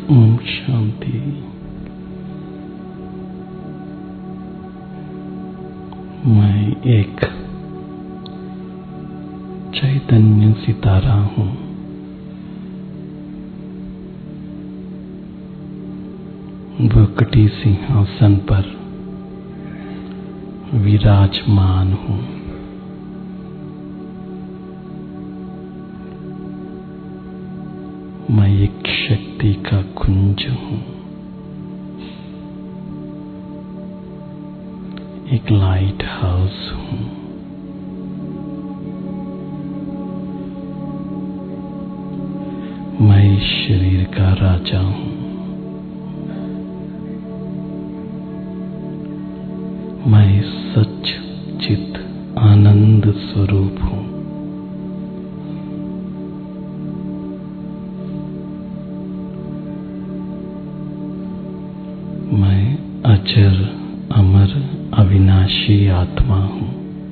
ओम शांति। मैं एक चैतन्य सितारा हूँ। वक्टी सिंहासन पर विराजमान हूँ। मैं एक शक्ति का कुंज हूँ, एक लाइट हाउस हूँ। मैं इस शरीर का राजा हूँ। मैं सच चित आनंद स्वरूप हूँ। मैं अजर अमर अविनाशी आत्मा हूँ।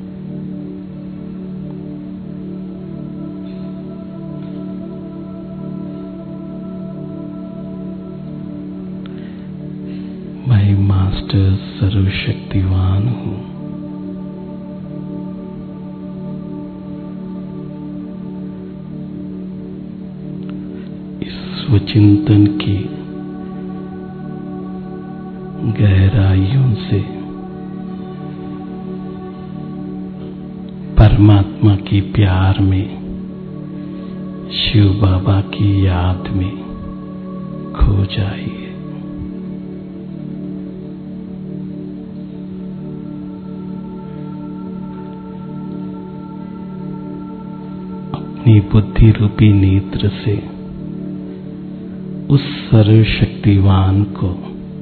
मैं मास्टर सर्वशक्तिवान हूँ। इस स्वचिंतन की गहराइयों से परमात्मा की प्यार में, शिव बाबा की याद में खो जाइए। अपनी बुद्धि रूपी नेत्र से उस सर्वशक्तिवान को,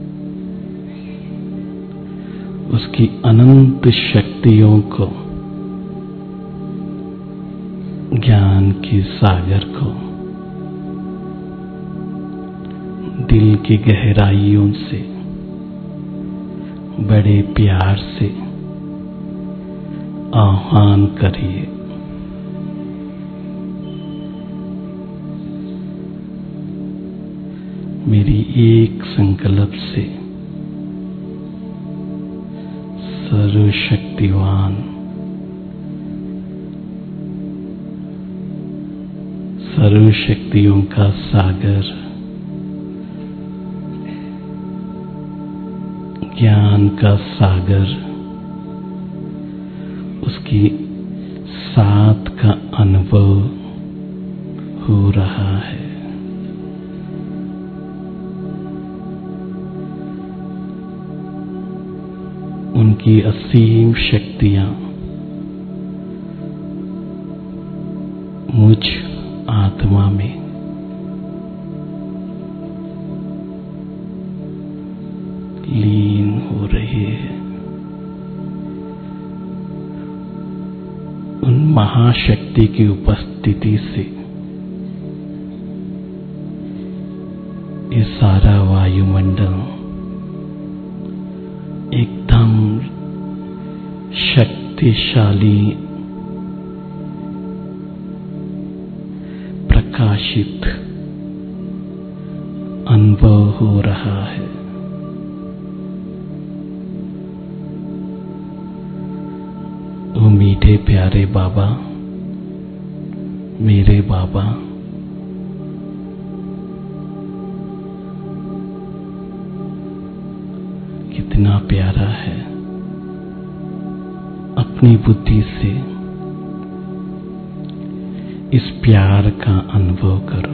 उसकी अनंत शक्तियों को, ज्ञान की सागर को दिल की गहराइयों से बड़े प्यार से आह्वान करिए। मेरी एक संकल्प से सर्वशक्तिवान, सर्वशक्तियों का सागर, ज्ञान का सागर, उसकी साथ का अनुभव हो रहा है। उनकी असीम शक्तियां मुझ आत्मा में लीन हो रही है। उन महाशक्ति की उपस्थिति से ये सारा वायुमंडल एकदम शक्तिशाली, प्रकाशित अनुभव हो रहा है। वो मीठे प्यारे बाबा, मेरे बाबा, कितना प्यारा है। अपनी बुद्धि से इस प्यार का अनुभव करो।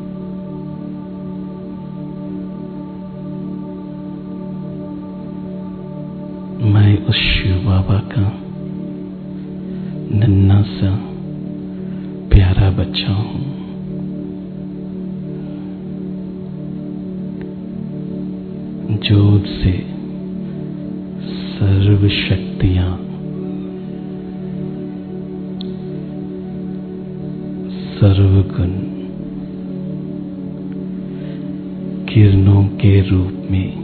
मैं उस शिव बाबा का नन्हा सा प्यारा बच्चा हूँ। जोत से सर्व शक्तियां, सर्वगुण किरणों के रूप में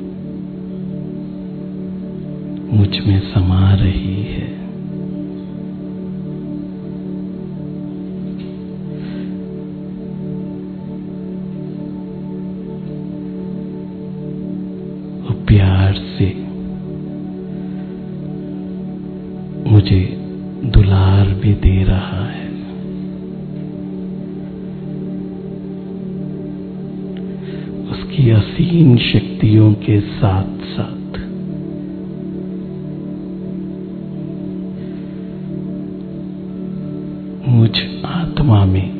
मुझ में समा रही है। प्यार से मुझे दुलार भी दे रहा है। उसकी असीम शक्तियों के साथ साथ मुझ आत्मा में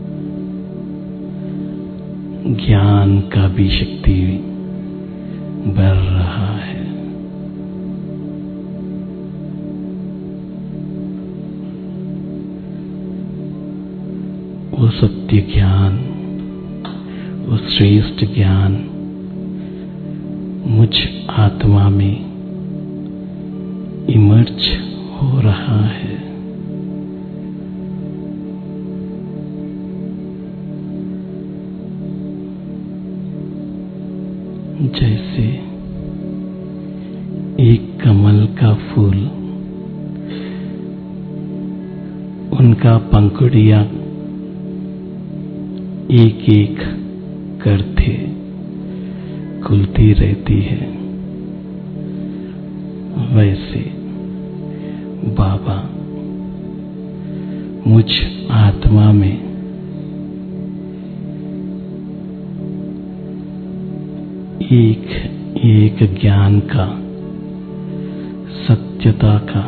ज्ञान का भी शक्ति बढ़ रहा है। वो सत्य ज्ञान, वो श्रेष्ठ ज्ञान मुझ आत्मा में इमर्ज हो रहा है। जैसे एक कमल का फूल, उनका पंखुड़ियां एक एक करते खुलती रहती है, वैसे बाबा मुझ आत्मा में एक एक ज्ञान का, सत्यता का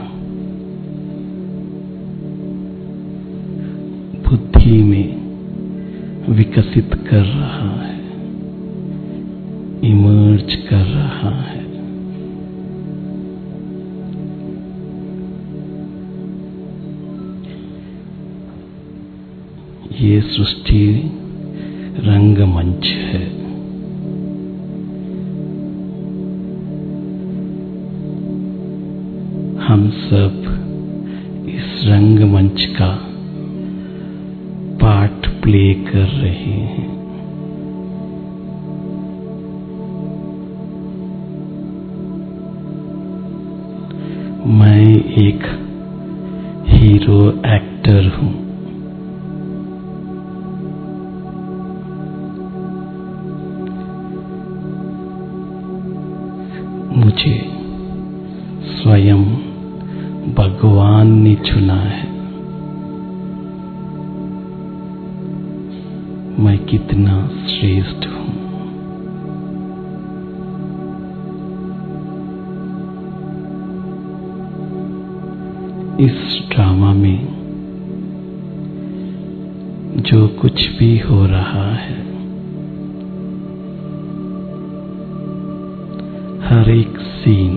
बुद्धि में विकसित कर रहा है, इमर्ज कर रहा है। ये सृष्टि रंगमंच है। हम सब इस रंगमंच का पार्ट प्ले कर रहे हैं। मैं एक हीरो एक्टर हूं। मुझे स्वयं भगवान ने चुना है। मैं कितना श्रेष्ठ हूं। इस ड्रामा में जो कुछ भी हो रहा है, हर एक सीन,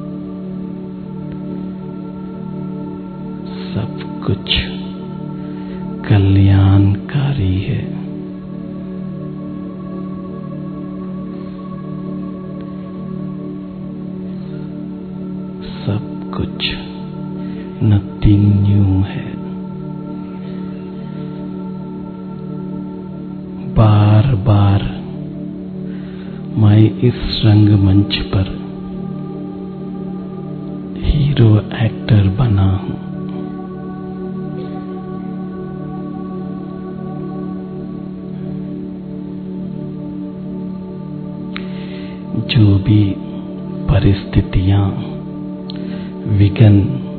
सब कुछ कल्याणकारी है। सब कुछ नथिंग न्यू है। बार बार मैं इस रंगमंच पर हीरो एक्टर बना हूं। जो भी परिस्थितियां, विघ्न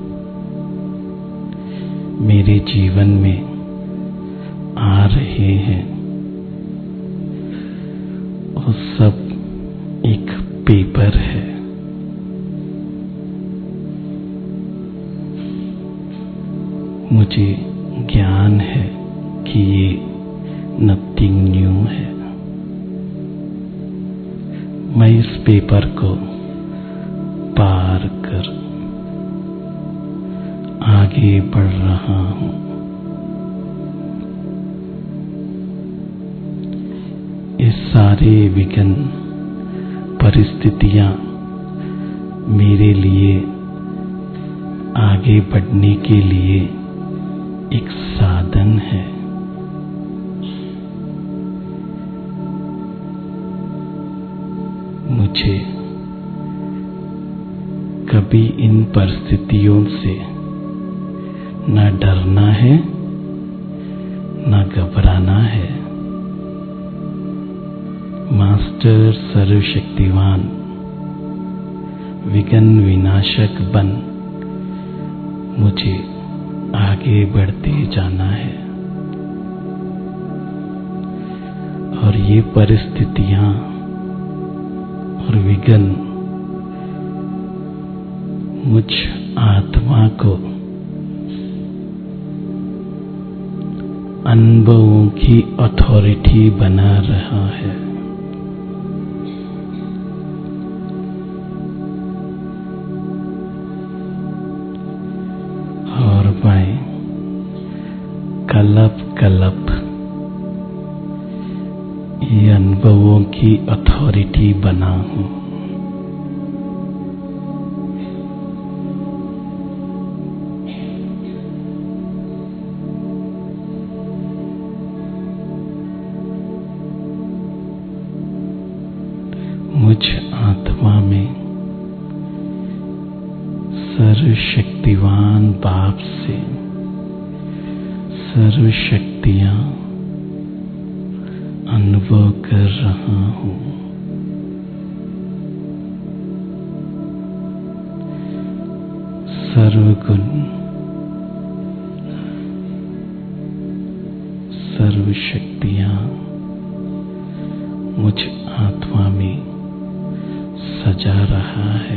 मेरे जीवन में आ रहे हैं, वो सब एक पेपर है। मुझे ज्ञान है कि ये नथिंग न्यू है। मैं इस पेपर को पार कर आगे बढ़ रहा हूं। ये सारे विघ्न परिस्थितियां मेरे लिए आगे बढ़ने के लिए एक साधन है। मुझे कभी इन परिस्थितियों से न डरना है, न घबराना है। मास्टर सर्वशक्तिवान विघ्न विनाशक बन मुझे आगे बढ़ते जाना है। और ये परिस्थितियां और विघ्न मुझ आत्मा को अनुभवों की अथॉरिटी बना रहा है। और मैं कलप कलप ये अनुभवों की अथॉरिटी बना हूं। मुझ आत्मा में सर्वशक्तिवान बाप से सर्व शक्तियां अनुभव कर रहा हूं। सर्वगुण सर्व शक्तियां मुझ आत्मा में सजा रहा है।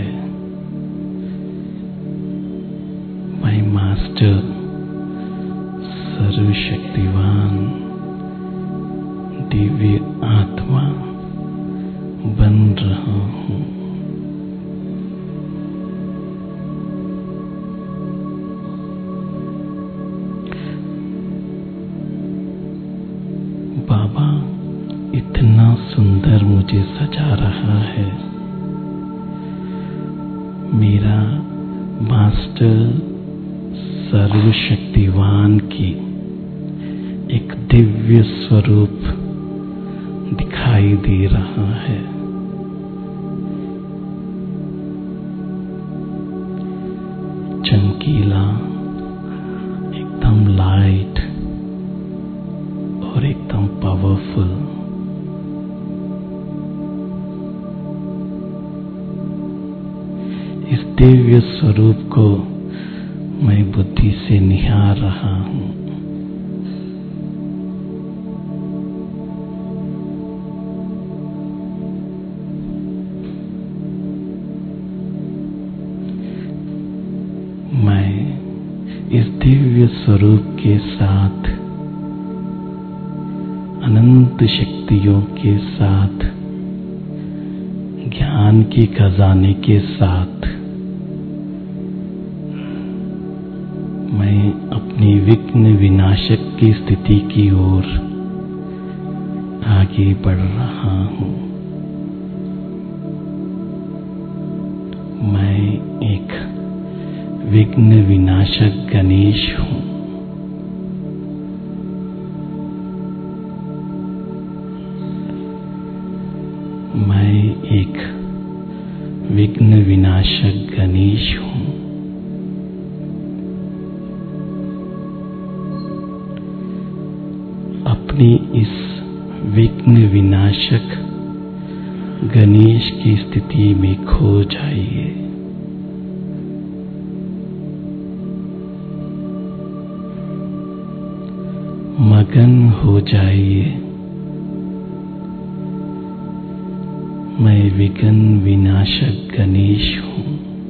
मैं मास्टर सर्वशक्तिवान दिव्य आत्मा बन रहा हूं। बाबा इतना सुंदर मुझे सजा रहा है। मेरा मास्टर सर्वशक्तिवान की एक दिव्य स्वरूप दिखाई दे रहा है। चमकीला, एकदम लाइट और एकदम पावरफुल। इस दिव्य स्वरूप को मैं बुद्धि से निहार रहा हूं। मैं इस दिव्य स्वरूप के साथ, अनंत शक्तियों के साथ, ज्ञान के खजाने के साथ मैं अपनी विघ्न विनाशक की स्थिति की ओर आगे बढ़ रहा हूं। मैं एक विघ्न विनाशक गणेश हूं। मैं एक विघ्न विनाशक गणेश हूं। अपनी इस विघ्न विनाशक गणेश की स्थिति में खो जाइए। मगन हो जाइए। मैं विघ्न विनाशक गणेश हूं।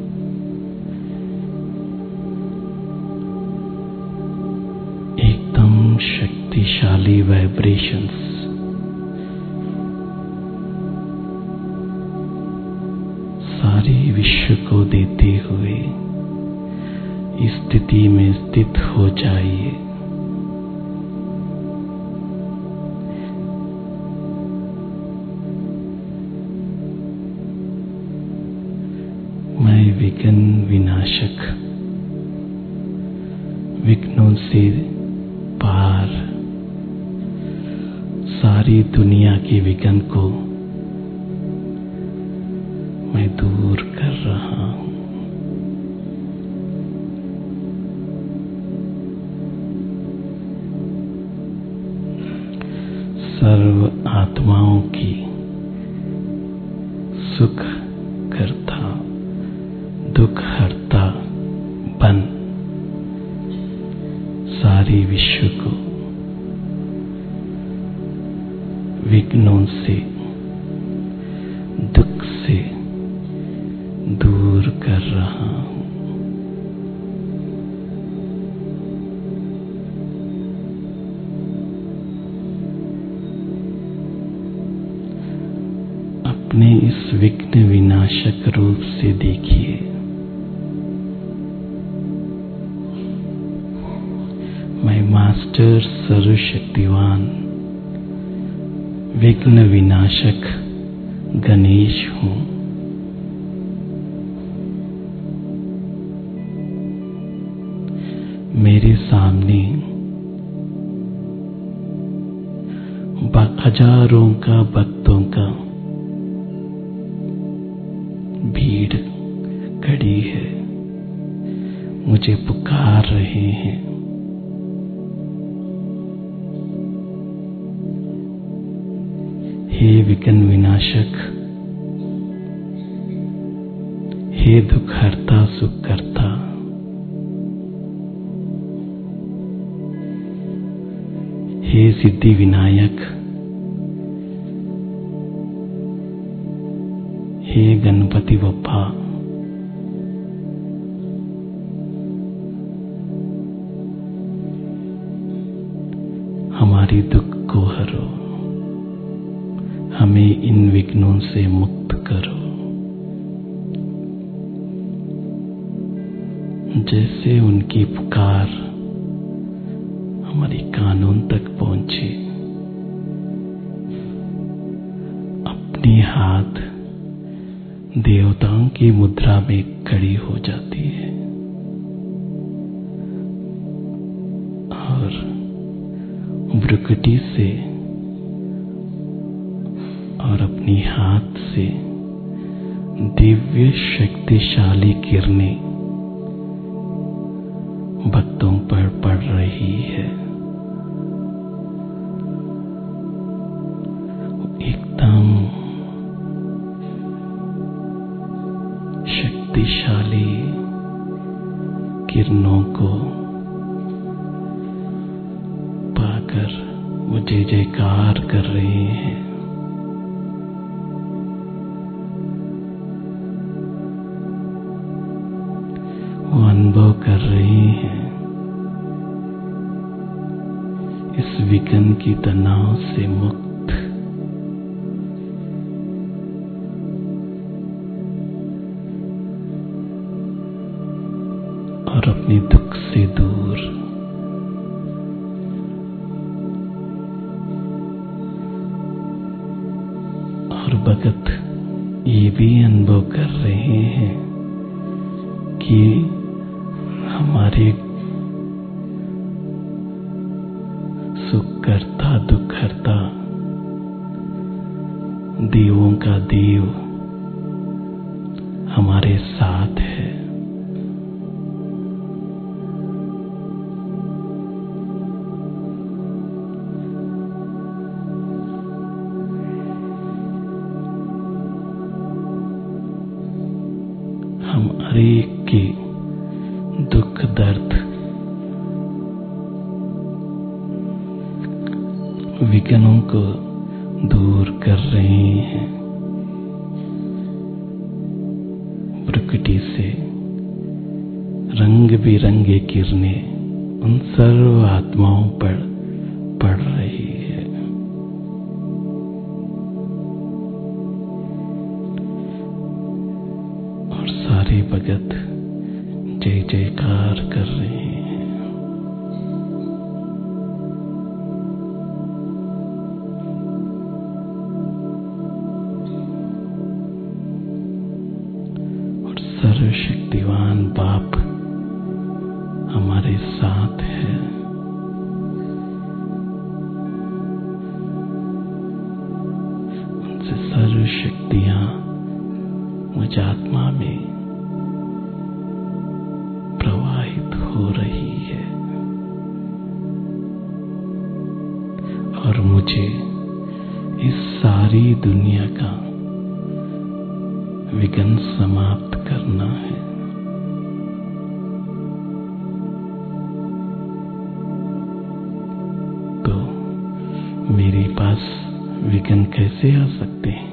एकदम शक्तिशाली वाइब्रेशंस सारे विश्व को देते हुए इस स्थिति में स्थित हो जाइए। मैं विघ्न विनाशक, विघ्नों से पार सारी दुनिया के विघ्न को मैं दूर कर रहा हूं। सर्व आत्माओं की सुख करता सारे विश्व को विघ्नों से, दुख से दूर कर रहा हूं। अपने इस विघ्न विनाशक रूप से देखिए। मैं मास्टर सर्वशक्तिवान विघ्न विनाशक गणेश हूं। मेरे सामने हजारों का भक्तों का भीड़ खड़ी है, मुझे पुकार रहे हैं। हे विघ्न विनाशक, हे दुख हरता सुख करता, हे सिद्धि विनायक, हे गणपति बप्पा, हमारी दुख को हरो, हमें इन विघ्नों से मुक्त करो। जैसे उनकी पुकार हमारी कानों तक पहुंचे, अपनी हाथ देवताओं की मुद्रा में खड़ी हो जाती है और भ्रुकुटी से और अपनी हाथ से दिव्य शक्तिशाली किरणें भक्तों पर पड़ रही है। एकदम शक्तिशाली किरणों को पाकर वो जय जयकार कर रहे हैं। वो अनुभव कर रहे हैं इस विघ्न की तनाव से मुक्त, और अपने दुख से दूर। और भगत ये भी अनुभव कर रहे हैं कि हमारे सुख करता दुख करता देवों का देव हमारे साथ है। हम हरेक के दुख दर्द विघ्नों को दूर कर रहे हैं। प्रकृति से रंग बिरंगे किरणें उन सर्व आत्माओं पर पड़ रही है। और सारे भगत जय जयकार कर रहे हैं। सर्वशक्तिवान बाप हमारे साथ है। उनसे सर्व शक्तियां मुझ आत्मा में प्रवाहित हो रही है और मुझे इस सारी दुनिया का विघ्न समाप्त करना है। पास विघ्न कैसे आ सकते हैं?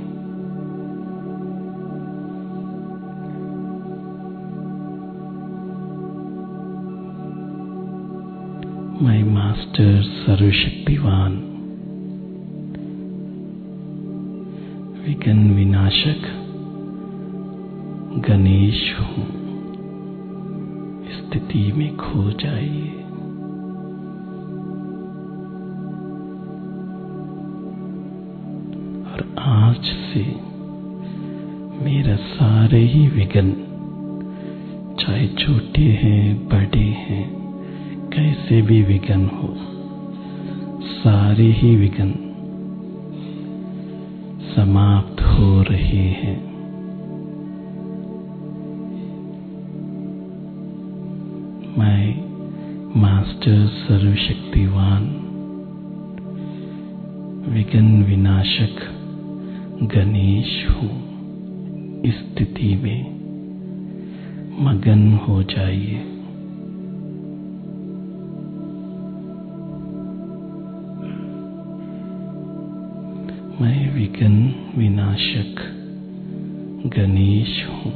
मैं मास्टर सर्वशक्तिवान विघ्न विनाशक गणेश हूँ। स्थिति में खो जाइए। और आज से मेरा सारे ही विघ्न, चाहे छोटे हैं बड़े हैं, कैसे भी विघ्न हो, सारे ही विघ्न समाप्त हो रहे हैं। मैं मास्टर सर्वशक्तिवान विघ्न विनाशक गणेश हूँ। इस स्थिति में मगन हो जाइए। मैं विघ्न विनाशक गणेश हूँ।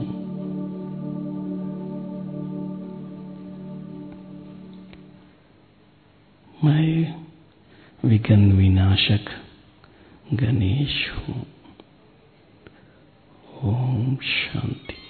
मैं विघ्न विनाशक गणेश हूँ। ओम शांति।